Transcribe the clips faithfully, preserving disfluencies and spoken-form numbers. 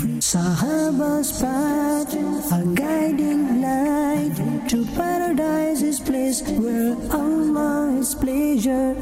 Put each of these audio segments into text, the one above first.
Sahaba's path, a guiding light to paradise is placed where Allah's pleasure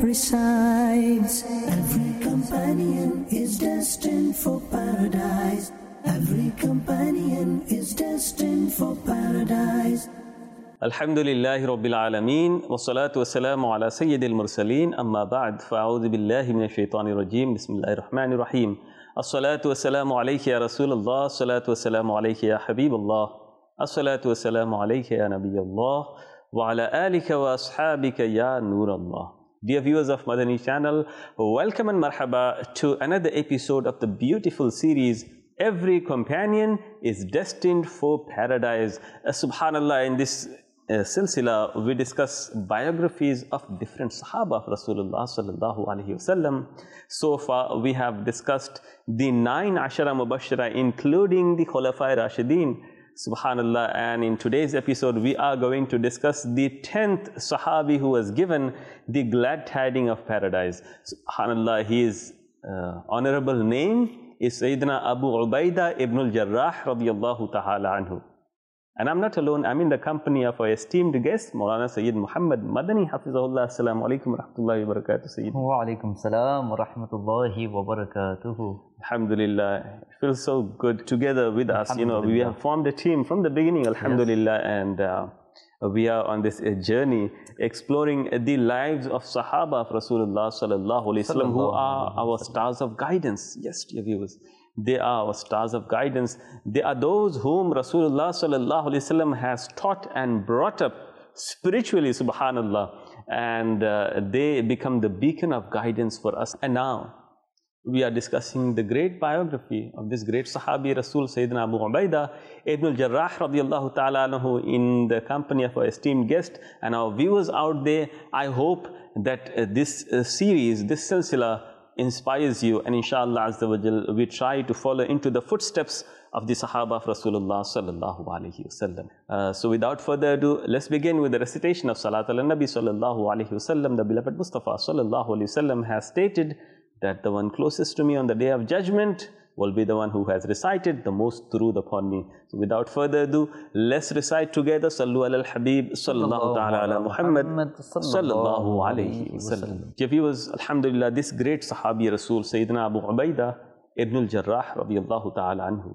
resides. Every companion is destined for paradise. Every companion is destined for paradise. Alhamdulillahi Rabbil Alameen, wa salatu wa salamu ala Sayyidil Mursaleen, amma ba'd, fa'a'udhu billahi minash shaitanir rajim, bismillahir rahmanir rahim. As-salatu wa salamu alayka ya Rasulullah, as-salatu wa salamu alayka ya Habibullah, as-salatu wa salamu alayka ya Nabiyullah, wa ala alika wa ashabika ya Nurallah. Dear viewers of Madani channel, welcome and marhaba to another episode of the beautiful series Every Companion is Destined for Paradise. Uh, Subhanallah, in this uh, silsila, we discuss biographies of different Sahaba of Rasulullah sallallahu alaihi wasallam. So far, we have discussed the nine Ashara Mubashshara, including the Khulafai Rashideen. Subhanallah, and in today's episode, we are going to discuss the tenth Sahabi who was given the glad tidings of paradise. Subhanallah, his uh, honorable name is Sayyidina Abu Ubaidah ibn al-Jarrah radiyallahu ta'ala anhu. And I'm not alone, I'm in the company of our esteemed guest, Maulana Sayyid Muhammad Madani Hafizahullah. Assalamu alaikum wa rahmatullahi wa barakatuh, Sayyid. Wa alaikum salam wa rahmatullahi wa barakatuhu. Alhamdulillah, it feels so good together with us. You know, we have formed a team from the beginning, Alhamdulillah, yes. and uh, we are on this uh, journey exploring uh, the lives of Sahaba of Rasulullah sallallahu alaihi wasallam, who are our stars of guidance. Yes, dear viewers, they are our stars of guidance. They are those whom Rasulullah sallallahu alaihi wasallam has taught and brought up spiritually, subhanallah, and uh, they become the beacon of guidance for us. And now we are discussing the great biography of this great Sahabi Rasul Sayyidina Abu Ubaidah ibn al-Jarrah radiyallahu ta'ala anhu, in the company of our esteemed guest and our viewers out there. I hope that uh, this uh, series, this silsila, inspires you, and inshallah azza wa jal, we try to follow into the footsteps of the Sahaba of Rasulullah sallallahu alaihi wasallam. Uh, so without further ado, let's begin with the recitation of Salat al-Nabi sallallahu alaihi wasallam. The beloved Mustafa sallallahu alaihi wasallam has stated that the one closest to me on the day of judgment will be the one who has recited the most durood upon me. So without further ado, let's recite together Sallu ala al-Habib sallallahu ta'ala ala Muhammad sallallahu alayhi wa sallam. Dear viewers, alhamdulillah, this great Sahabi Rasul Sayyidina Abu Ubaidah ibn al-Jarrah radiyallahu ta'ala anhu,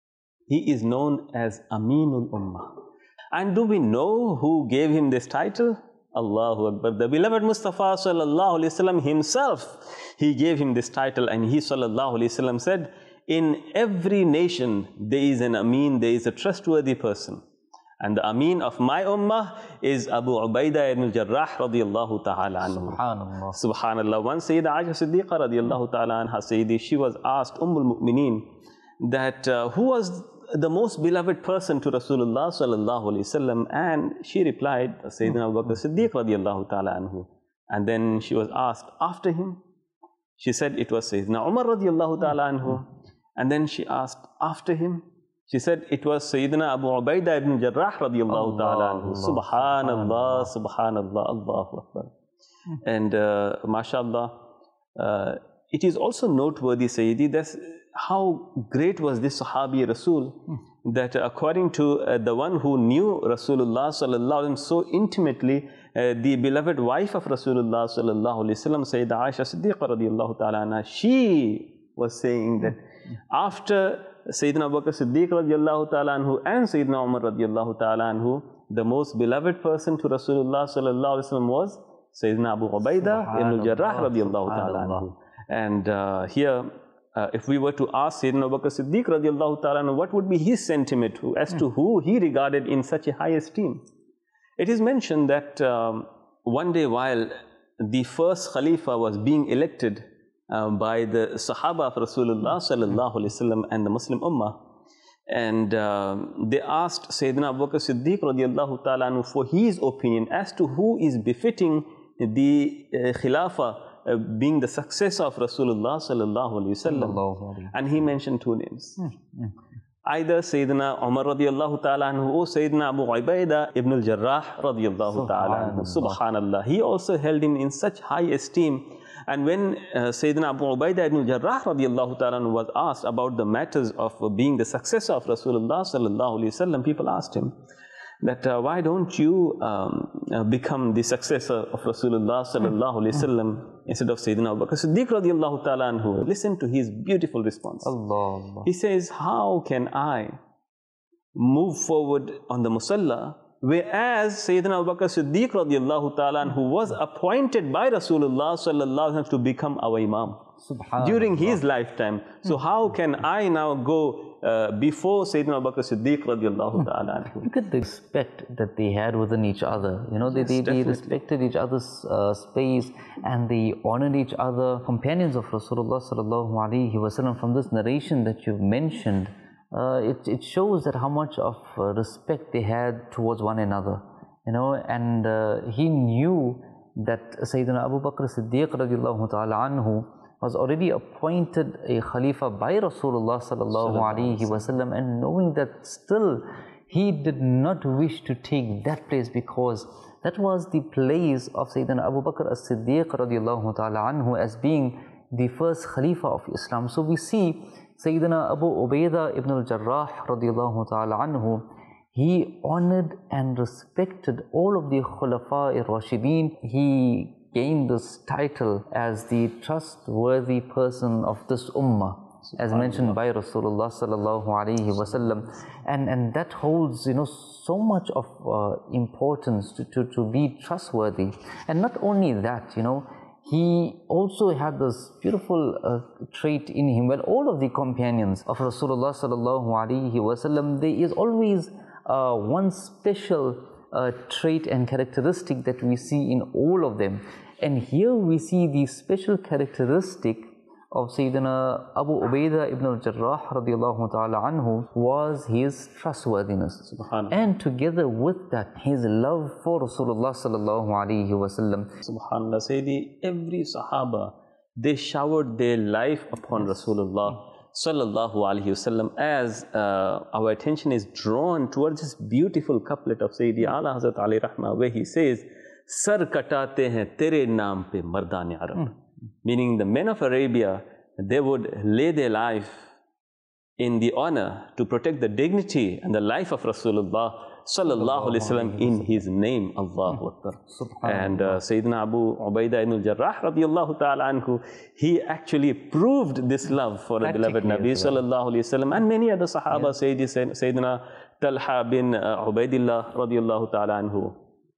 he is known as Aminul Ummah. And do we know who gave him this title? Allahu Akbar. The beloved Mustafa sallallahu alaihi wasallam himself, he gave him this title, and he sallallahu alaihi wasallam said, in every nation there is an Amin, there is a trustworthy person. And the Amin of my ummah is Abu Ubaidah ibn al-Jarrah radiyallahu ta'ala anhu. Subhanallah. Subhanallah. Once Sayyida Aisha Siddiqa radiyallahu ta'ala anha, Sayyidi, she was asked, Ummul Mu'mineen, that uh, who was the most beloved person to Rasulullah sallallahu alaihi wasallam, and she replied, Sayyidina Abu Bakr Siddiq radiyallahu ta'ala anhu. And then she was asked, after him? She said it was Sayyidina Umar radiyallahu ta'ala anhu. And then she asked, after him? She said it was Sayyidina Abu Ubaidah ibn Jarrah radiyallahu ta'ala anhu. Subhanallah, subhanallah, Allahu Akbar. And uh, mashallah, uh, it is also noteworthy, Sayyidi, that how great was this Sahabi Rasul, that according to uh, the one who knew Rasulullah sallallahu alaihi wasallam so intimately, uh, the beloved wife of Rasulullah sallallahu alaihi wasallam, Sayyida Aisha Siddiqa radiyallahu ta'ala anha, she was saying that after Sayyidina Abu Bakr Siddiq radiyallahu ta'ala anhu and Sayyidina Umar radiyallahu ta'ala anhu, the most beloved person to Rasulullah sallallahu alaihi wasallam was Sayyidina Abu Ubaidah ibn al-Jarrah radiyallahu ta'ala anhu. And uh, here, Uh, if we were to ask Sayyidina Abu Bakr Siddiq radiallahu ta'ala, what would be his sentiment as to who he regarded in such a high esteem? It is mentioned that um, one day while the first Khalifa was being elected uh, by the Sahaba of Rasulullah sallallahu alaihi wasallam and the Muslim Ummah, and uh, they asked Sayyidina Abu Bakr Siddiq radiallahu ta'ala for his opinion as to who is befitting the uh, Khilafah, Uh, being the successor of Rasulullah sallallahu alaihi wasallam, and he mentioned two names. Mm-hmm. Either Sayyidina Umar radiyallahu ta'ala anhu or Sayyidina Abu Ubaidah ibn al-Jarrah radiyallahu ta'ala anhu. Subhanallah. He also held him in such high esteem And when uh, Sayyidina Abu Ubaidah ibn al-Jarrah radiallahu ta'ala anhu was asked about the matters of uh, being the successor of Rasulullah sallallahu alayhi wasallam, people asked him that uh, why don't you um, uh, become the successor of Rasulullah sallallahu alayhi wasallam instead of Sayyidina Abu Bakr Siddiq radiallahu ta'ala anhu? Listen to his beautiful response. Allah, Allah. He says, how can I move forward on the Musalla, whereas Sayyidina Abu Bakr Siddiq radiallahu ta'ala anhu was appointed by Rasulullah sallallahu alayhi wasallam to become our Imam during his lifetime. So how can I now go uh, before Sayyidina Abu Bakr Siddiq radiallahu ta'ala anhu? Look at the respect that they had within each other. You know, they, Yes, they, they definitely. respected each other's uh, space, and they honored each other. Companions of Rasulullah sallallahu alaihi wasallam, from this narration that you've mentioned, uh, it, it shows that how much of uh, respect they had towards one another. You know, and uh, he knew that Sayyidina Abu Bakr Siddiq radiallahu ta'ala anhu was already appointed a Khalifa by Rasulullah sallallahu alaihi wasallam, and knowing that still he did not wish to take that place, because that was the place of Sayyidina Abu Bakr as-Siddiq radiallahu ta'ala anhu as being the first Khalifa of Islam. So we see Sayyidina Abu Ubaidah ibn al-Jarrah radiallahu ta'ala anhu, he honored and respected all of the Khulafa ar-Rashideen. He gained this title as the trustworthy person of this ummah, as mentioned by Rasulullah sallallahu alaihi wasallam, and and that holds, you know, so much of uh, importance to, to to be trustworthy. And not only that, you know, he also had this beautiful uh, trait in him. Well, all of the companions of Rasulullah sallallahu alaihi wasallam, there is always uh, one special uh, trait and characteristic that we see in all of them. And here we see the special characteristic of Sayyidina Abu Ubaidah ibn al-Jarrah radiallahu ta'ala anhu was his trustworthiness. Subhanallah. And together with that, his love for Rasulullah sallallahu alaihi wasallam. Subhanallah, Sayyidi, every Sahaba, they showered their life upon Rasulullah sallallahu alaihi wasallam. As uh, our attention is drawn towards this beautiful couplet of Sayyidi Ala Hazrat Ali Rahma, where he says, Sar katate hain tere naam pe mardane Arab. Meaning the men of Arabia, they would lay their life in the honor to protect the dignity and the life of Rasulullah sallallahu alaihi wasallam in his name. Allahu Akbar. And uh, Sayyidina Abu Ubaidah ibn al-Jarrah radiallahu ta'ala anhu, he actually proved this love for the beloved Nabi sallallahu alaihi wasallam, and many other Sahaba, Sayyidi, Sayyidina Talha bin uh, Ubaidillah radiallahu ta'ala anhu,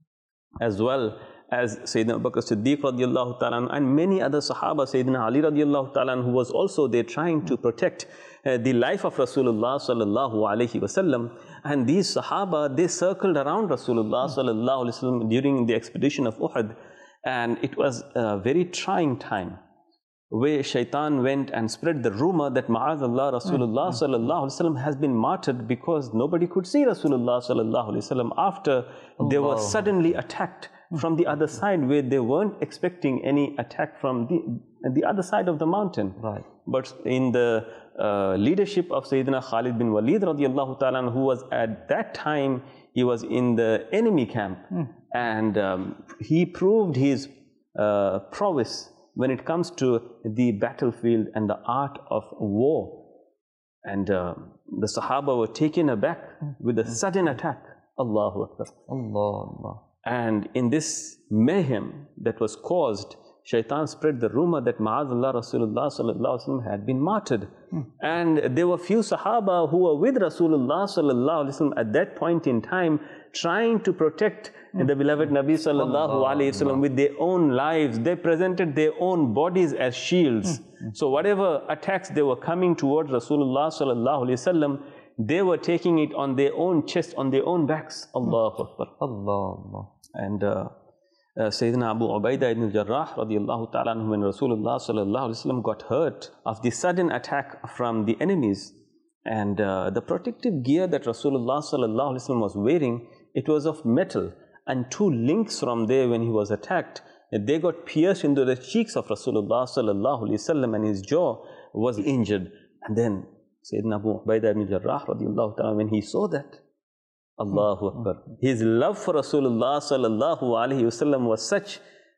as well as Sayyidina Abu Bakr Siddiq radiallahu ta'ala, and many other Sahaba. Sayyidina Ali radiallahu ta'ala, who was also there trying to protect uh, the life of Rasulullah sallallahu alaihi wasallam. And these Sahaba, they circled around Rasulullah sallallahu alaihi wasallam during the expedition of Uhud, and it was a very trying time where Shaitan went and spread the rumor that Ma'azallah Rasulullah sallallahu alaihi wasallam has been martyred because nobody could see Rasulullah sallallahu alaihi wasallam after they were suddenly attacked from the other side, where they weren't expecting any attack from the, the other side of the mountain. Right. But in the uh, leadership of Sayyidina Khalid bin Walid radiallahu ta'ala, who was at that time, he was in the enemy camp, mm. and um, he proved his uh, prowess when it comes to the battlefield and the art of war. And uh, the Sahaba were taken aback with a sudden attack. Allahu Akbar. Allah, Allah. And in this mayhem that was caused, Shaitan spread the rumor that Ma'azallah Rasulullah sallallahu alaihi wasallam had been martyred. Hmm. And there were few Sahaba who were with Rasulullah sallallahu alaihi wasallam at that point in time, trying to protect hmm. the beloved Nabi sallallahu alaihi wasallam with their own lives. They presented their own bodies as shields. Hmm. So whatever attacks they were coming towards Rasulullah sallallahu alaihi wasallam, they were taking it on their own chest, on their own backs. Allahu Akbar. Allah, Allah. And uh, uh, Sayyidina Abu Ubaidah ibn al-Jarrah radiallahu ta'ala, when Rasulullah sallallahu alaihi wasallam got hurt of the sudden attack from the enemies, and uh, the protective gear that Rasulullah sallallahu alaihi wasallam was wearing, it was of metal, and two links from there, when he was attacked, they got pierced into the cheeks of Rasulullah sallallahu alaihi wasallam, and his jaw was injured. And then Sayyidina Abu Ubaidah ibn al-Jarrah radiallahu ta'ala, when he saw that, Allahu Akbar, his love for Rasulullah sallallahu alaihi wasallam was such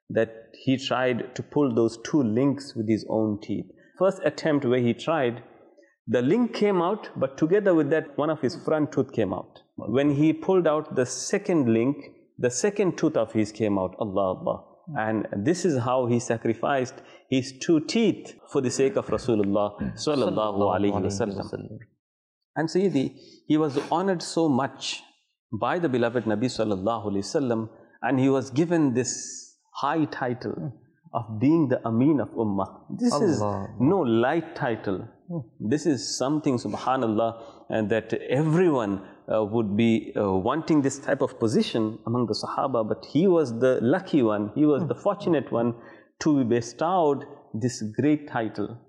that he tried to pull those two links with his own teeth. First attempt where he tried, the link came out, but together with that, one of his front tooth came out. When he pulled out the second link, the second tooth of his came out. Allah, Allah. And this is how he sacrificed his two teeth for the sake of Rasulullah sallallahu alaihi wasallam. And Sayyidi, he was honored so much by the beloved Nabi sallallahu alaihi wasallam, and he was given this high title of being the Ameen of Ummah. This Allah. Is no light title. This is something, subhanallah, and that everyone uh, would be uh, wanting this type of position among the Sahaba, but he was the lucky one, he was the fortunate one to be bestowed this great title.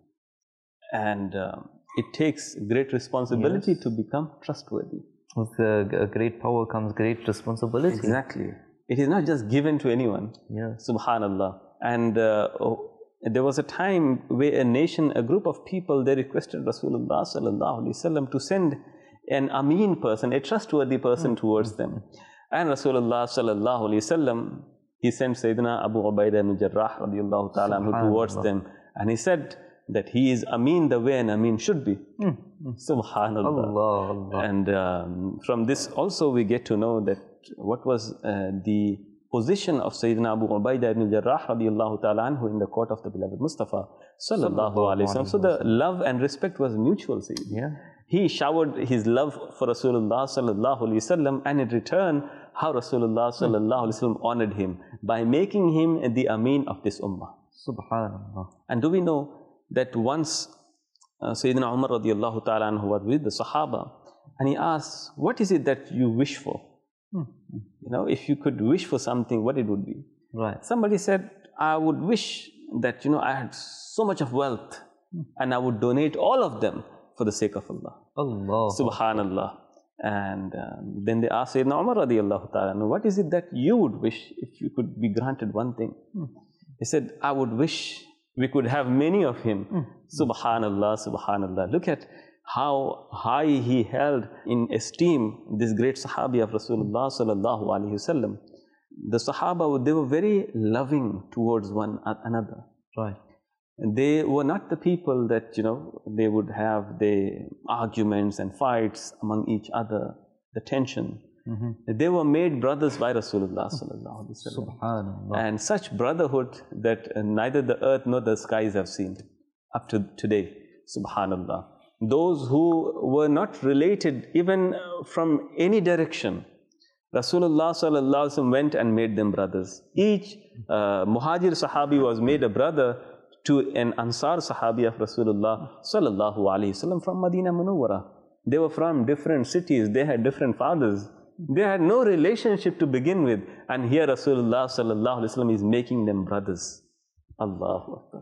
And uh, it takes great responsibility yes. to become trustworthy. With uh, great power comes great responsibility. Exactly. It is not just given to anyone. Yes. Subhanallah. And uh, oh, there was a time where a nation, a group of people, they requested Rasulullah sallallahu alaihi wasallam to send an Ameen person, a trustworthy person mm-hmm. towards them. And Rasulullah sallallahu alaihi wasallam, he sent Sayyidina Abu Ubaidah ibn Jarrah radiallahu ta'ala anhu towards them. And he said that he is Ameen the way an Ameen should be. Mm-hmm. Subhanallah. Allah, Allah. And um, from this also we get to know that what was uh, the position of Sayyidina Abu Ubaidah ibn Jarrah radiallahu ta'ala anhu in the court of the beloved Mustafa sallallahu alayhi wa sallam. So the love and respect was mutual, Sayyid. Yeah. He showered his love for Rasulullah sallallahu alayhi wa sallam, and in return, how Rasulullah sallallahu alayhi wa sallam honored him by making him the Ameen of this ummah. Subhanallah. And do we know that once uh, Sayyidina Umar radiallahu ta'ala anhu was with the Sahaba, and he asked, what is it that you wish for? Hmm. You know, if you could wish for something, what it would be? Right. Somebody said, I would wish that, you know, I had so much of wealth hmm. and I would donate all of them for the sake of Allah. Allah. Subhanallah. And um, then they asked Sayyidina Umar radiallahu ta'ala, what is it that you would wish if you could be granted one thing? Hmm. He said, I would wish we could have many of him. Hmm. Subhanallah, subhanallah. Look at how high he held in esteem this great Sahabi of Rasulullah sallallahu alaihi wasallam. The Sahaba, they were very loving towards one another. Right. And they were not the people that, you know, they would have the arguments and fights among each other, the tension. Mm-hmm. They were made brothers by Rasulullah sallallahu alaihi wasallam. Subhanallah. And such brotherhood that neither the earth nor the skies have seen up to today. Subhanallah. Those who were not related even from any direction, Rasulullah sallallahu alaihi wasallam went and made them brothers. Each uh, Muhajir Sahabi was made a brother to an Ansar Sahabi of Rasulullah sallallahu alaihi wasallam from Madinah Munawwara. They were from different cities, they had different fathers. They had no relationship to begin with, and here Rasulullah sallallahu alaihi wasallam is making them brothers. Allahu Akbar.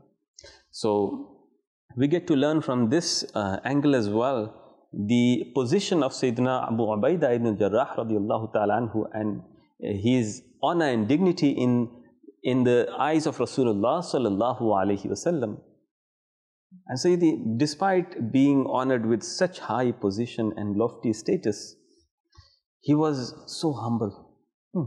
So we get to learn from this uh, angle as well the position of Sayyidina Abu Ubaidah ibn Jarrah radiallahu ta'ala anhu and his honor and dignity in, in the eyes of Rasulullah sallallahu alaihi wasallam. And so despite being honored with such high position and lofty status, he was so humble. Hmm.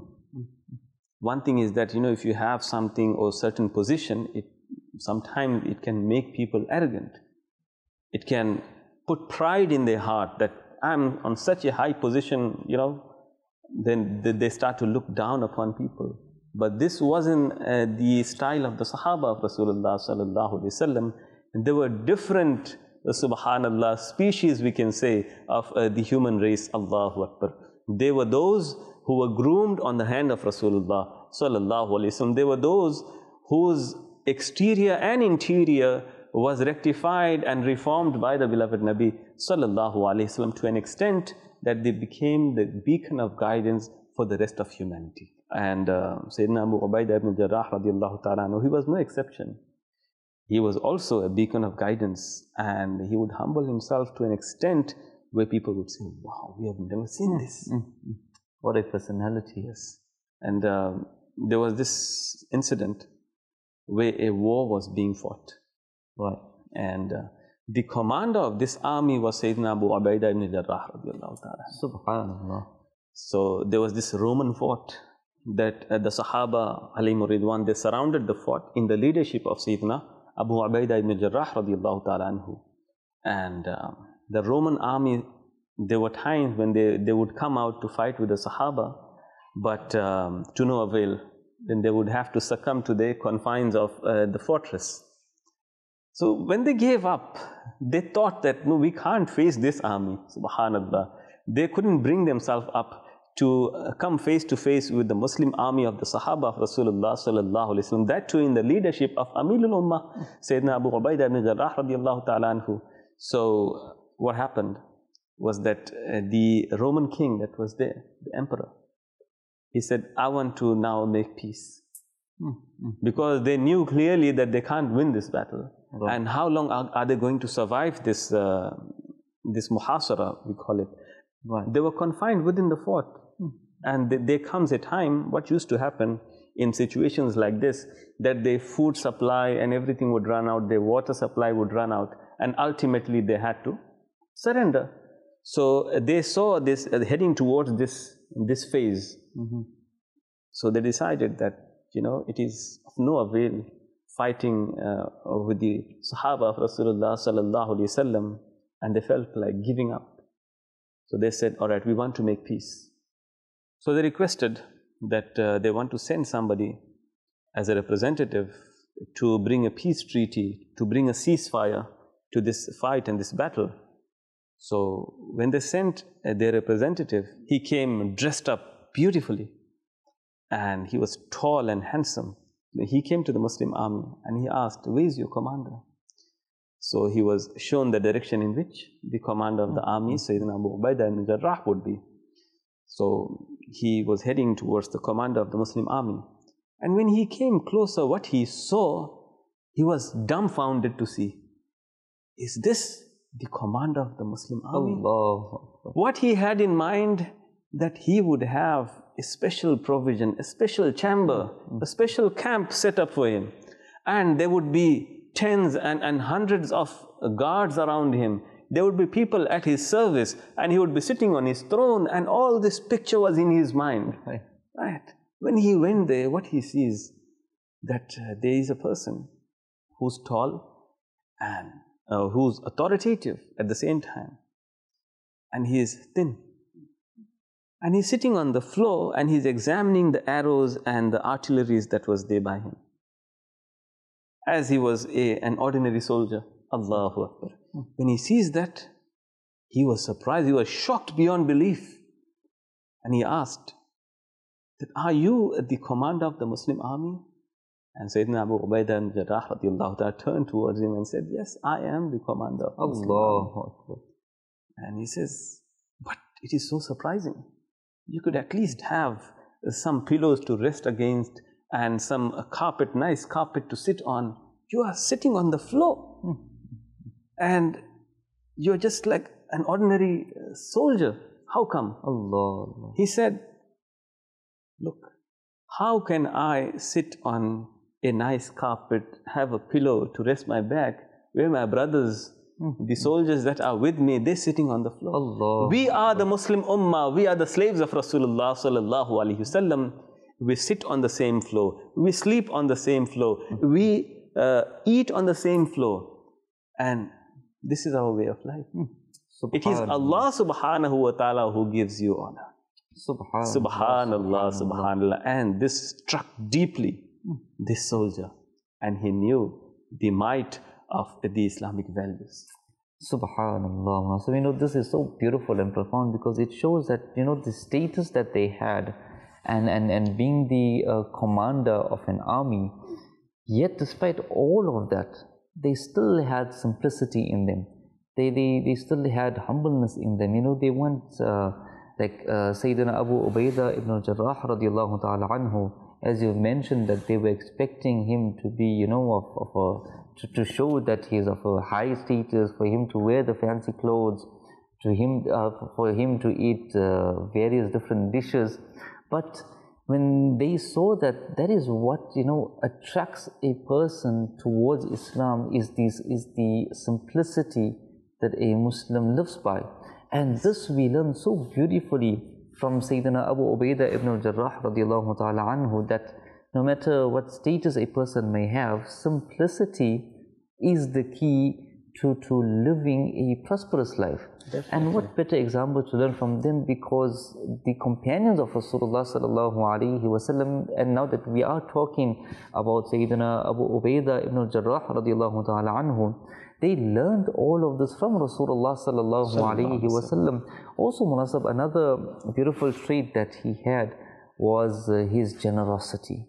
One thing is that, you know, if you have something or certain position, it sometimes it can make people arrogant. It can put pride in their heart that I'm on such a high position, you know, then they start to look down upon people. But this wasn't uh, the style of the Sahaba of Rasulullah sallallahu alaihi wasallam. There were different, uh, subhanallah, species, we can say, of uh, the human race. Allahu Akbar. They were those who were groomed on the hand of Rasulullah sallallahu alaihi wasallam. They were those whose exterior and interior was rectified and reformed by the beloved Nabi sallallahu alaihi wasallam to an extent that they became the beacon of guidance for the rest of humanity. And uh, Sayyidina Abu Ubaidah ibn Jarrah radiallahu ta'ala anhu, he was no exception. He was also a beacon of guidance, and he would humble himself to an extent where people would say, wow, we have never seen this. Mm-hmm. What a personality. Yes. And um, there was this incident where a war was being fought. Right. And uh, the commander of this army was Sayyidina Abu Ubaidah ibn Jarrah radiallahu ta'ala. Subhanallah. So there was this Roman fort, that uh, the Sahaba, alayhim ridwan, they surrounded the fort in the leadership of Sayyidina Abu Ubaidah ibn Jarrah radiallahu ta'ala anhu. And um, the Roman army, there were times when they, they would come out to fight with the Sahaba, but um, to no avail. Then they would have to succumb to the confines of uh, the fortress. So when they gave up, they thought that, no, we can't face this army, subhanallah. They couldn't bring themselves up to uh, come face to face with the Muslim army of the Sahaba of Rasulullah sallallahu alaihi wasallam. That too in the leadership of Amirul Ummah, Sayyidina Abu Ubaidah ibn Jarrah radiallahu ta'ala anhu. So what happened was that uh, the Roman king that was there, the emperor, he said, I want to now make peace. Mm-hmm. Because they knew clearly that they can't win this battle. Right. And how long are, are they going to survive this, uh, this muhasara, we call it. Right. They were confined within the fort. Mm. And th there comes a time, what used to happen in situations like this, that their food supply and everything would run out, their water supply would run out, and ultimately they had to surrender. So uh, they saw this uh, heading towards this, this phase. Mm-hmm. So they decided that, you know, it is of no avail fighting uh, with the Sahaba of Rasulullah sallallahu alaihi wasallam, and they felt like giving up. So they said, all right, we want to make peace. So they requested that uh, they want to send somebody as a representative to bring a peace treaty, to bring a ceasefire to this fight and this battle. So when they sent uh, their representative, he came dressed up beautifully, and he was tall and handsome. He came to the Muslim army and he asked, where is your commander? So he was shown the direction in which the commander of the army, Sayyidina Abu Ubaidah ibn Jarrah, would be. So he was heading towards the commander of the Muslim army. And when he came closer, what he saw, he was dumbfounded to see. Is this the commander of the Muslim army? Allah. What he had in mind, that he would have a special provision, a special chamber, a special camp set up for him. And there would be tens and, and hundreds of guards around him. There would be people at his service, and he would be sitting on his throne, and all this picture was in his mind. Right. Right. When he went there, what he sees, that uh, there is a person who's tall and uh, who's authoritative at the same time. And he is thin. And he's sitting on the floor and he's examining the arrows and the artillery that was there by him, as he was a, an ordinary soldier. Allahu Akbar. When he sees that, he was surprised, he was shocked beyond belief. And he asked, that, are you the commander of the Muslim army? And Sayyidina Abu Ubaidah ibn Jarrah radiallahu ta'ala turned towards him and said, yes, I am the commander of the Muslim army. And he says, but it is so surprising. You could at least have some pillows to rest against and some uh, carpet, nice carpet to sit on. You are sitting on the floor. Hmm. And you're just like an ordinary uh, soldier. How come? Allah, Allah. He said, look, how can I sit on a nice carpet, have a pillow to rest my back, where my brothers, the soldiers that are with me, they're sitting on the floor. Allah. We are the Muslim Ummah, we are the slaves of Rasulullah sallallahu alaihi wasallam. We sit on the same floor, we sleep on the same floor, we uh, eat on the same floor. And this is our way of life. It is Allah subhanahu wa ta'ala who gives you honor. Subhanallah, Subhanallah, Subhanallah. And this struck deeply this soldier, and he knew the might of the Islamic values. Subhanallah. So, you know, this is so beautiful and profound, because it shows that, you know, the status that they had, and, and, and being the uh, commander of an army, yet despite all of that, they still had simplicity in them. They, they, they still had humbleness in them. You know, they weren't uh, like uh, Sayyidina Abu Ubaidah ibn Jarrah radiallahu ta'ala anhu, as you mentioned, that they were expecting him to be, you know, of, of a, to, to show that he is of a high status, for him to wear the fancy clothes, to him, uh, for him to eat uh, various different dishes. But when they saw that that is what, you know, attracts a person towards Islam, is this is the simplicity that a Muslim lives by. And this we learn so beautifully from Sayyidina Abu Ubaidah ibn al-Jarrah radiallahu ta'ala anhu that no matter what status a person may have, simplicity is the key to, to living a prosperous life. Definitely. And what better example to learn from them, because the companions of Rasulullah sallallahu alaihi wasallam, and now that we are talking about Sayyidina Abu Ubaidah ibn al-Jarrah radiallahu ta'ala anhu, they learned all of this from Rasulullah sallallahu alaihi wasallam. Also, Munasab, another beautiful trait that he had was uh, his generosity.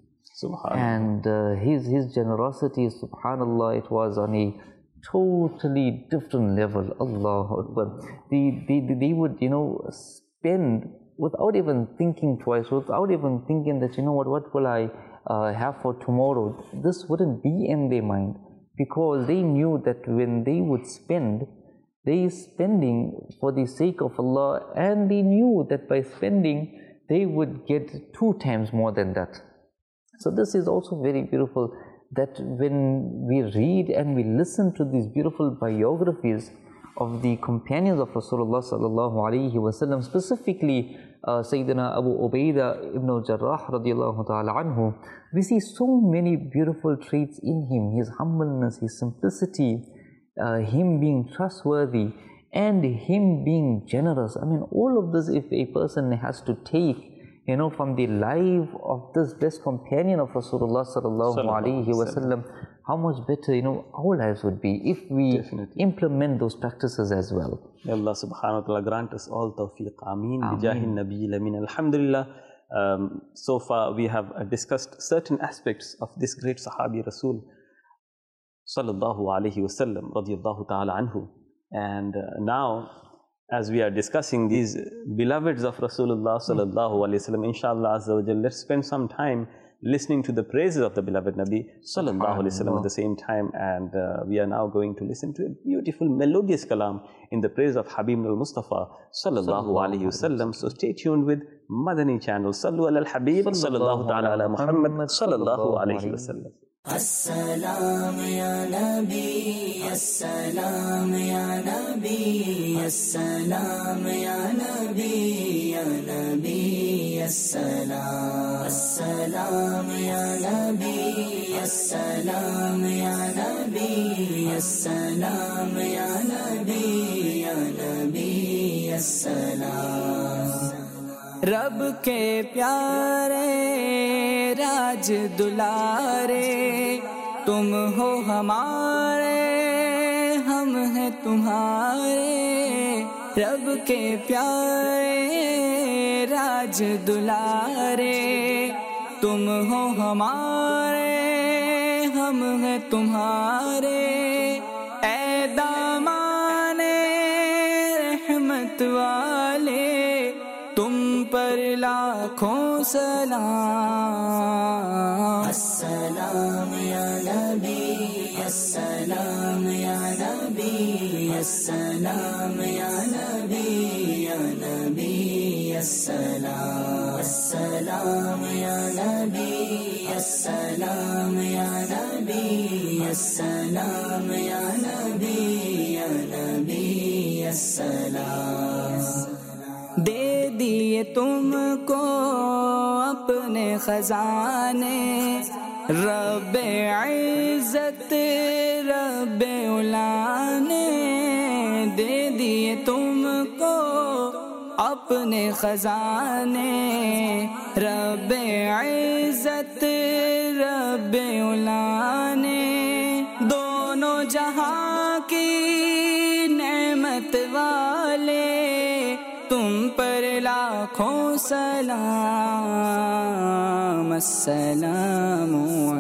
And uh, his, his generosity, subhanallah, it was on a totally different level. Allahu Akbar. They, they, they would, you know, spend without even thinking twice, without even thinking that, you know what, what will I uh, have for tomorrow? This wouldn't be in their mind, because they knew that when they would spend, they spending for the sake of Allah, and they knew that by spending, they would get two times more than that. So this is also very beautiful, that when we read and we listen to these beautiful biographies of the companions of Rasulullah sallallahu alaihi wasallam, specifically uh, Sayyidina Abu Ubaidah ibn al-Jarrah radiallahu ta'ala anhu, we see so many beautiful traits in him: his humbleness, his simplicity, uh, him being trustworthy, and him being generous. I mean, all of this, if a person has to take, you know, from the life of this best companion of Rasulullah sallallahu alaihi wasallam, how much better, you know, our lives would be if we Definitely. implement those practices as well. May Allah subhanahu wa ta'ala grant us all tawfiq. Ameen. Bijahin Nabiyil Amin. Alhamdulillah. Um, so far we have uh, discussed certain aspects of this great Sahabi Rasul sallallahu alaihi wasallam radiyallahu ta'ala anhu. And uh, now, as we are discussing these beloveds of Rasulullah sallallahu alaihi wasallam, inshallah azza wa jalla, let's spend some time listening to the praises of the beloved Nabi sallallahu alaihi wasallam at the same time. And uh, we are now going to listen to a beautiful melodious kalam in the praise of Habib al-Mustafa sallallahu alaihi wasallam. So stay tuned with Madani channel. Sallu ala al-Habib sallallahu ta'ala ala Muhammad sallallahu alaihi wasallam. السلام يا نبي السلام يا نبي السلام يا نبي يا نبي السلام السلام يا نبي السلام يا نبي السلام يا نبي يا نبي السلام رب کے پیارے راج دلارے تم ہو ہمارے ہم ہیں تمہارے رب کے پیارے راج دلارے تم ہو ہمارے ہم ہیں تمہارے اے دامان رحمت والے تم پر لاکھوں سلام السلام یا نبی السلام یا نبی السلام یا نبی یا نبی السلام السلام یا نبی السلام یا نبی السلام یا نبی یا نبی السلام دے دیے تم کو اپنے خزانے رب عزت رب علا نے دے دیے تم کو اپنے خزانے رب عزت رب علا نے دونوں جہاں کی نعمت والے تم پر لاکھوں سلام السلام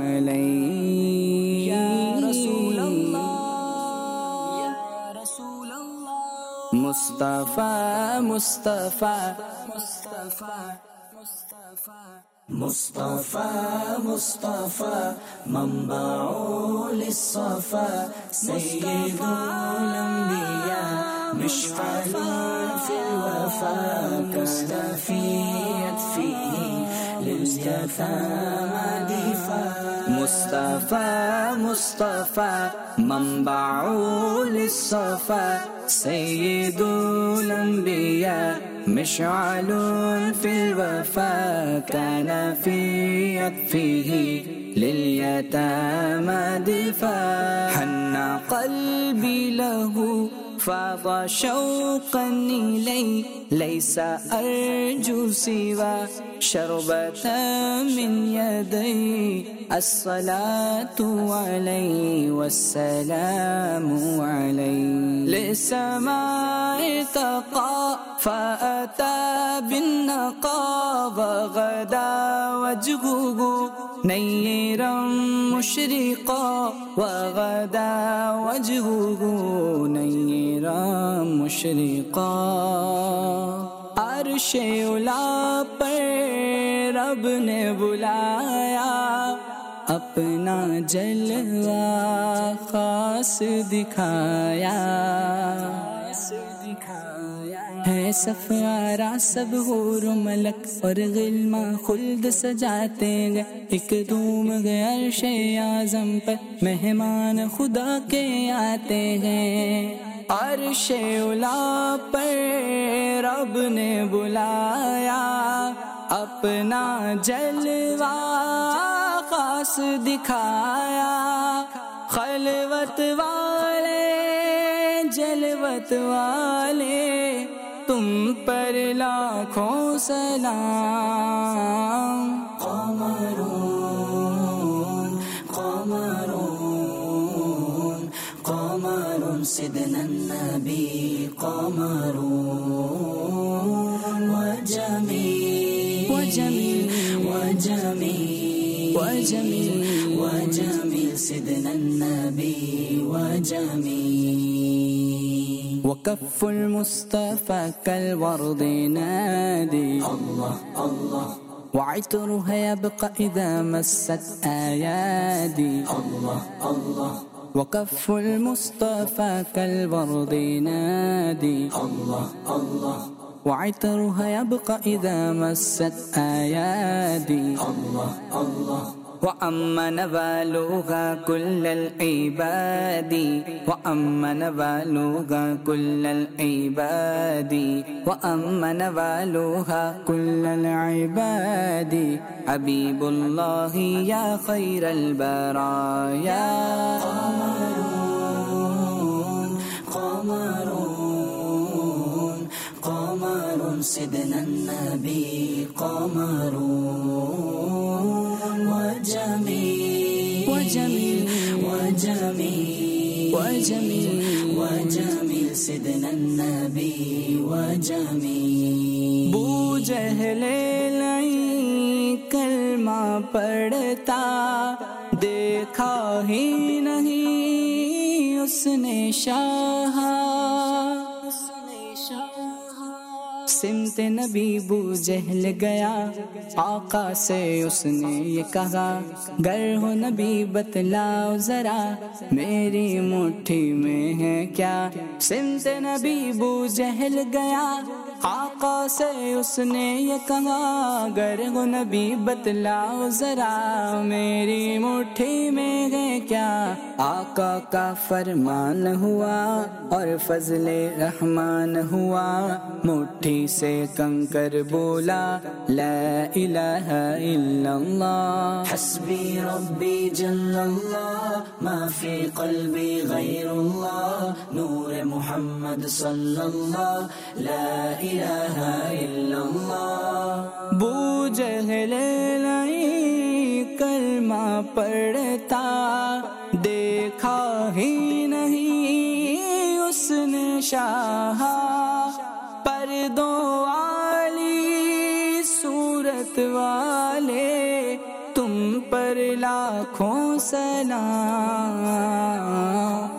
علیک یا رسول اللہ یا رسول اللہ مصطفیٰ مصطفیٰ مصطفیٰ مصطفیٰ مصطفیٰ منبع للصفا سید الانبیاء مشعل في الوفاء كاستفيد فيه لليتامى دفاع مصطفى مصطفى منبع للصفا سيد الأنبياء مشعل في الوفا كان في يطفه لليتامى دفاع حن قلبي له فاض شوقا إليه ليس أرجو سوى شربة من يدي الصلاة عليه والسلام عليه للسماء ارتقى فأتى بالنقى وغدا وجهه نيرا مشرقا وغدا وجهه نيرا مشرقا عرش اولا پر رب نے بلایا اپنا جلوہ خاص دکھایا ہے سفارہ سب حور و ملک اور غلمہ خلد سجاتے گئے ایک دوم گئے عرش اعظم پر مہمان خدا کے آتے ہیں عرش اولا پر رب نے بلایا اپنا جلوہ خاص دکھایا خلوت والے جلوت والے تم پر لاکھوں سلام قمرون قمرون قمر سيدنا النبي قمرون وجميل وجميل وجميل وجميل وجميل سيدنا النبي وجميل وكف المصطفى كالورد نادي الله الله وعطرها يبقى إذا مست أيادي الله الله وكف المصطفى كالورد نادي الله الله وعطرها يبقى إذا مست أيادي الله الله وأما نوالها كل العباد وأما نوالها كل العباد وأما نوالها كل العباد حبيب الله يا خير البرايا قمرون قمرون قمر سيدنا النبي قمرون وجميل وجميل وجميل وجميل وجميل سيدنا النبي وجميل بو جہل نہیں کلمہ پڑھتا دیکھا ہی نہیں اس نے شاہ سمت نبی بو جہل گیا آقا سے اس نے یہ کہا گر ہو نبی بتلاؤ ذرا میری مٹھی میں ہے کیا سمت نبی بو جہل گیا آقا سے اس نے یہ کہا گر ہو نبی بتلاؤ ذرا میری مٹھی میں ہے کیا آقا کا فرمان ہوا اور فضل رحمان ہوا مٹھی سے کنکر بولا لا الہ الا اللہ حسبی ربی جل اللہ ما فی قلبی غیر اللہ نور محمد صلی اللہ لا الہ الا اللہ بو جہل نہیں کلمہ پڑھتا دیکھا ہی نہیں اس نے شاہ پردوں والی صورت والے تم پر لاکھوں سلام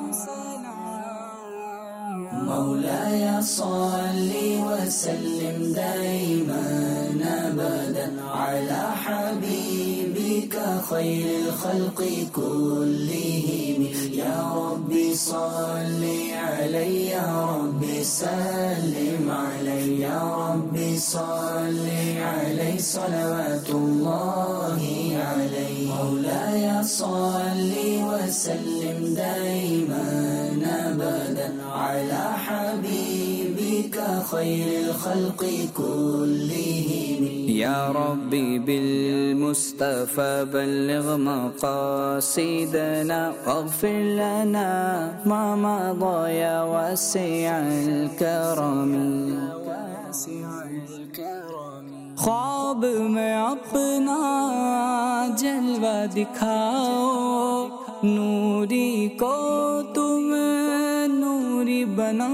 مولاي صل وسلم دائما ابدا على حبيبك خير الخلق كلهم يا ربي صل عليه يا ربي سلم عليه يا ربي صل عليه صلوات الله عليه مولاي صل وسلم دائما ابدا على حبيبك خير الخلق كلهم. يا ربي بالمصطفى بلغ مقاصدنا واغفر لنا ما مضى يا واسع الكرم. خواب میں اپنا جلوہ دکھاؤ، نوری کو تم نوری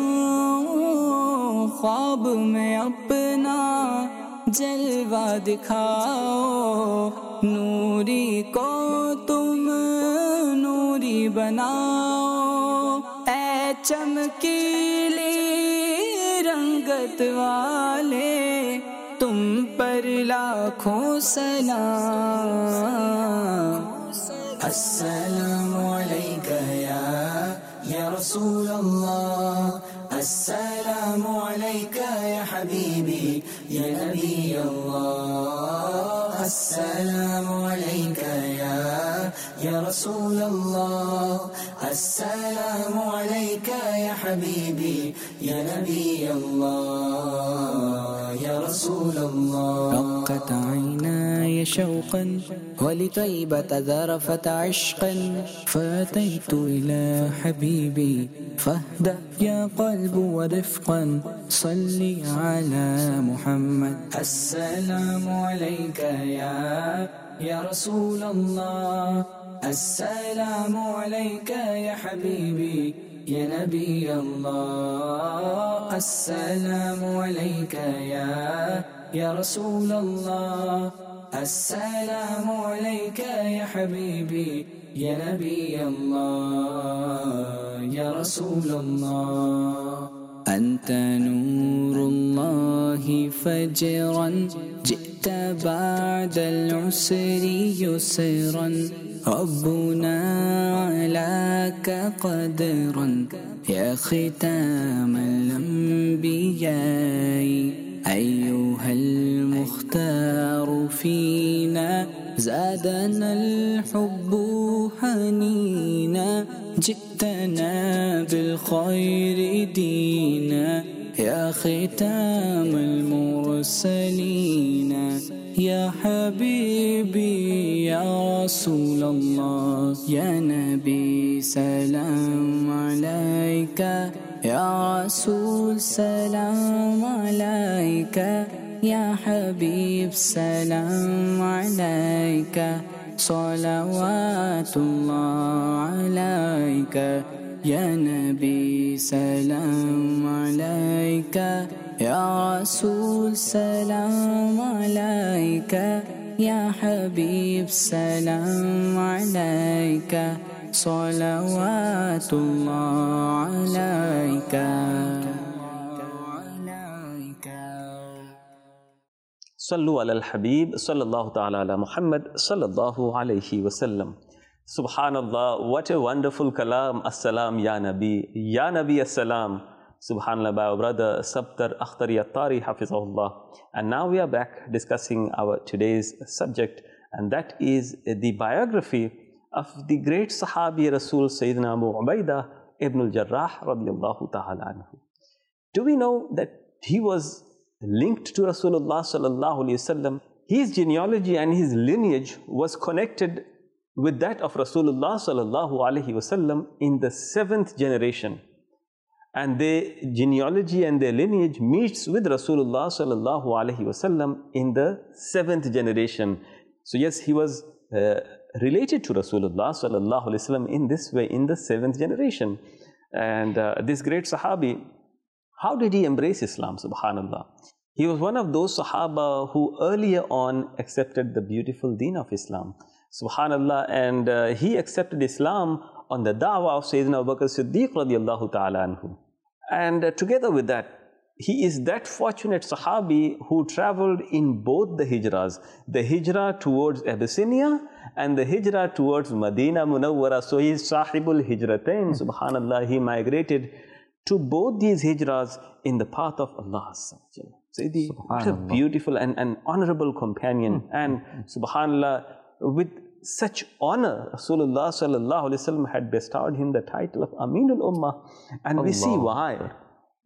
بناؤ. خواب میں اپنا جلوہ دکھاؤ، نوری کو تم نوری بناؤ. اے چمکیلی رنگت والے تم پر لاکھوں سلام. السلام علیک یا یا رسول اللہ، السلام علیک یا حبیبی یا نبی اللہ. السلام علیک یا یا رسول اللہ، السلام علیک یا حبیبی یا نبی اللہ یا رسول اللہ. رقت عيناي شوقا ولطيبة ذرفت عشقا، فأتيت إلى حبيبي فاهدأ يا قلب ورفقا، صل على محمد. السلام عليك يا يا رسول الله، السلام عليك يا حبيبي يا نبي الله. السلام عليك يا يا رسول الله، السلام عليك يا حبيبي يا نبي الله يا رسول الله. أنت نور الله فجرا، جئت بعد العسر يسرا، ربنا علاك قدرا يا ختام الأنبياء. أيها المختار فينا زادنا الحب حنينا، جئتنا بالخير دينا يا ختام المرسلين. يا حبيبي يا رسول الله، يا نبي سلام عليك، يا رسول سلام عليك، يا حبيب سلام عليك، صلوات الله عليك. يا نبي سلام عليك، يا رسول سلام عليك، يا حبيب سلام عليك، صلوات الله عليك. صلوا علی الحبیب صلی اللہ تعالی علی محمد صلی اللہ علیہ وسلم. Subhanallah, what a wonderful kalam. Assalam ya Nabi, ya Nabi assalam. Subhanallah, by our brother Sabtar Akhtari Attari Hafizahullah. And now we are back discussing our today's subject, and that is the biography of the great Sahabi Rasul Sayyidina Abu Ubaidah ibn al-Jarrah radiyallahu ta'ala anhu. Do we know that he was linked to Rasulullah sallallahu alayhi wasallam? His genealogy and his lineage was connected with that of Rasulullah sallallahu alayhi wasallam in the seventh generation, and their genealogy and their lineage meets with Rasulullah sallallahu alayhi wasallam in the seventh generation. So yes, he was uh, related to Rasulullah sallallahu alayhi wasallam in this way, in the seventh generation. And uh, this great Sahabi, how did he embrace Islam? Subhanallah. He was one of those Sahaba who earlier on accepted the beautiful deen of Islam. Subhanallah, and uh, he accepted Islam on the da'wah of Sayyidina Abu Bakr Siddiq radiyallahu ta'ala anhu. And uh, together with that, he is that fortunate Sahabi who traveled in both the hijras, the hijrah towards Abyssinia and the hijrah towards Medina Munawwara. So he is Sahibul Hijratain. Subhanallah, he migrated to both these hijras in the path of Allah. So the, what a beautiful and, and honorable companion. And Subhanallah, with such honor, Rasulullah sallallahu alaihi wasallam had bestowed him the title of Aminul Ummah, and Allah. We see why.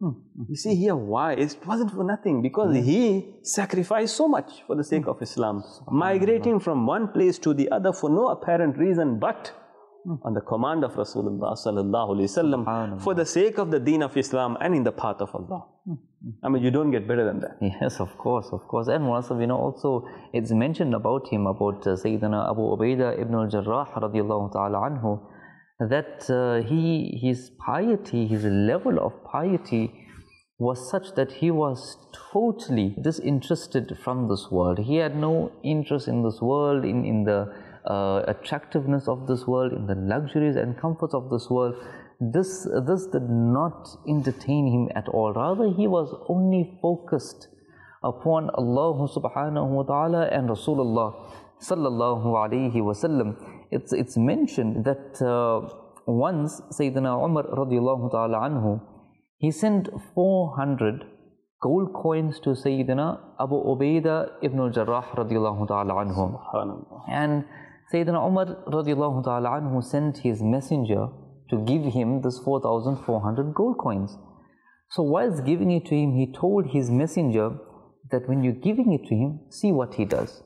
Mm-hmm. You see here why? It wasn't for nothing, because mm-hmm. he sacrificed so much for the sake mm-hmm. of Islam, migrating from one place to the other for no apparent reason but on the command of Rasulullah sallallahu alaihi wasallam, for the sake of the deen of Islam and in the path of Allah. I mean, you don't get better than that. Yes, of course, of course. And also, you know, also it's mentioned about him, about uh, Sayyidina Abu Ubaidah ibn al-Jarrah radiallahu ta'ala anhu, that uh, he, his piety, his level of piety was such that he was totally disinterested from this world. He had no interest in this world, in, in the uh, attractiveness of this world, in the luxuries and comforts of this world. This, this did not entertain him at all. Rather, he was only focused upon Allah subhanahu wa ta'ala and Rasulullah sallallahu alayhi wa sallam. It's, it's mentioned that uh, once Sayyidina Umar radiallahu ta'ala anhu, he sent four hundred gold coins to Sayyidina Abu Ubaidah ibn al-Jarrah radiallahu ta'ala anhu. And Sayyidina Umar radiallahu ta'ala anhu sent his messenger to give him this four thousand four hundred gold coins. So whilst giving it to him, he told his messenger that when you're giving it to him, see what he does.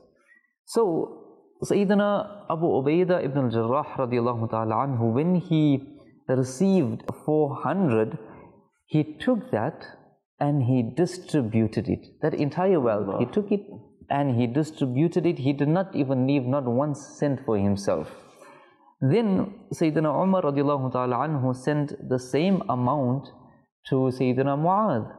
So Sayyidina Abu Ubaidah ibn al-Jarrah radiallahu ta'ala anhu, when he received four hundred, he took that and he distributed it. That entire wealth, Allah. He took it and he distributed it. He did not even leave not one cent for himself. Then Sayyidina Umar radiallahu ta'ala anhu sent the same amount to Sayyidina Mu'adh,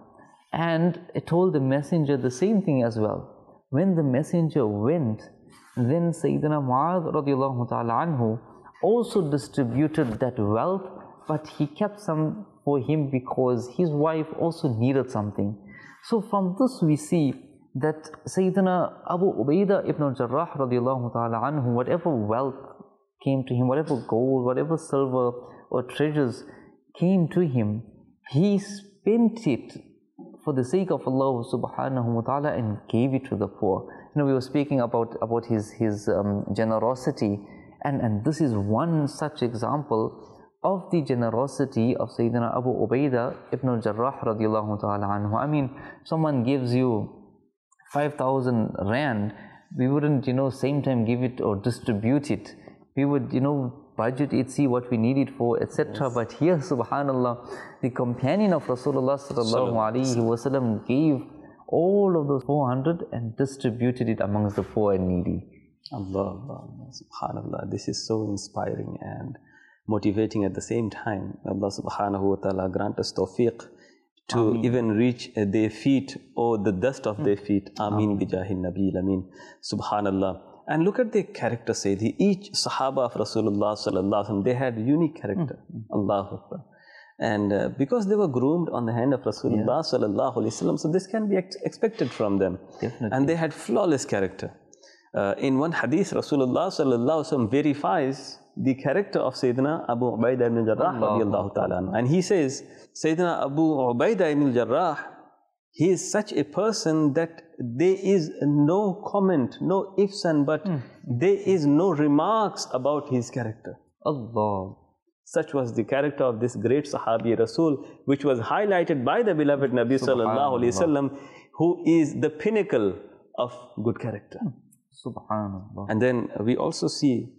and told the messenger the same thing as well. When the messenger went, then Sayyidina Mu'adh radiallahu ta'ala anhu also distributed that wealth, but he kept some for him because his wife also needed something. So from this we see that Sayyidina Abu Ubaidah ibn al-Jarrah radiallahu ta'ala anhu, whatever wealth came to him, whatever gold, whatever silver or treasures came to him, he spent it for the sake of Allah subhanahu wa ta'ala and gave it to the poor. You know, we were speaking about, about his, his um, generosity, and, and this is one such example of the generosity of Sayyidina Abu Ubaidah ibn al-Jarrah radiallahu ta'ala anhu. I mean, someone gives you five thousand rand, we wouldn't, you know, same time give it or distribute it. We would, you know, budget it, see what we need it for, et cetera. Yes. But here, subhanallah, the companion of Rasulullah sallallahu alaihi wasallam gave all of those four hundred and distributed it amongst the poor and needy. Allah, Allah, subhanallah. This is so inspiring and motivating at the same time. Allah subhanahu wa ta'ala grant us tawfiq to Ameen. Even reach uh, their feet or the dust of mm. their feet. Ameen bijahin nabi Ameen. Subhanallah. And look at their character, Sayyidi. Each Sahaba of Rasulullah sallallahu alaihi wasallam, they had unique character. Mm. Allahu Akbar. And uh, because they were groomed on the hand of Rasulullah yeah. sallallahu alaihi wasallam, so this can be ex expected from them. Definitely. And they had flawless character. Uh, in one hadith, Rasulullah sallallahu alaihi wasallam verifies the character of Sayyidina Abu Ubaidah ibn al-Jarrah radiallahu ta'ala. And he says, Sayyidina Abu Ubaidah ibn al-Jarrah, he is such a person that there is no comment, no ifs and buts, mm. there is no remarks about his character. Allah. Such was the character of this great Sahabi Rasul, which was highlighted by the beloved Nabi sallallahu alayhi wasallam, who is the pinnacle of good character. Subhanallah. And then we also see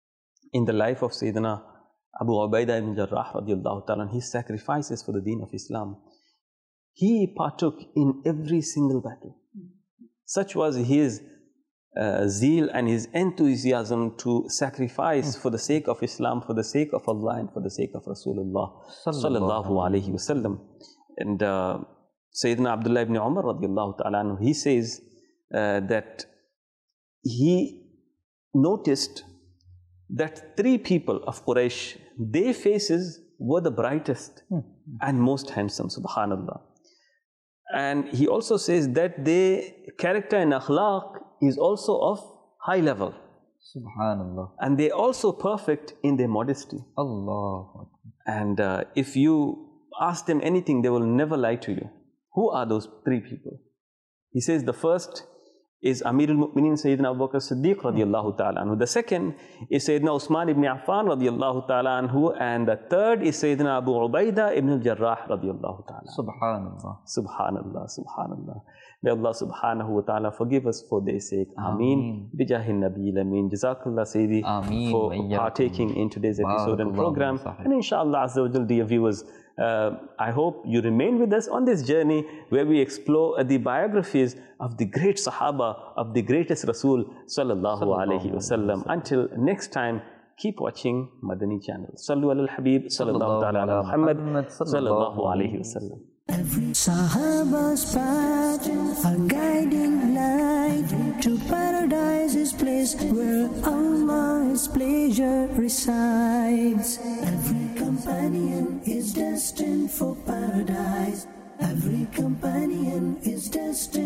in the life of Sayyidina Abu Ubaidah ibn Jarrah radiallahu ta'ala, his sacrifices for the deen of Islam. He partook in every single battle. Such was his uh, zeal and his enthusiasm to sacrifice mm. for the sake of Islam, for the sake of Allah and for the sake of Rasulullah sallallahu alayhi wasallam. And uh, Sayyidina Abdullah ibn Umar radiallahu ta'ala, he says uh, that he noticed that three people of Quraysh, their faces were the brightest mm. and most handsome, subhanallah. And he also says that their character and akhlaq is also of high level. Subhanallah. And they're also perfect in their modesty. Allah. And uh, if you ask them anything, they will never lie to you. Who are those three people? He says the first is Amirul Mu'mineen Sayyidina Abu Bakr Siddiq radiallahu ta'ala anhu. The second is Sayyidina Usman ibn Affan radiallahu ta'ala anhu. And the third is Sayyidina Abu Ubaidah ibn al-Jarrah radiallahu ta'ala. Subhanallah. Subhanallah, Subhanallah. May Allah subhanahu wa ta'ala forgive us for their sake. Ameen. Bijahin Nabi Ameen. Jazakallah Sayyidi for partaking in today's episode and program. And inshallah, Azza wa Jal, dear viewers, uh, I hope you remain with us on this journey where we explore the biographies of the great Sahaba of the greatest Rasul sallallahu alayhi wasallam. Until next time, keep watching Madani channel. Sallu ala al-Habib sallallahu ala Muhammad sallallahu alayhi wasallam. Every Sahaba's path, a guiding light to paradise is place where Allah's pleasure resides. Every companion is destined for paradise. Every companion is destined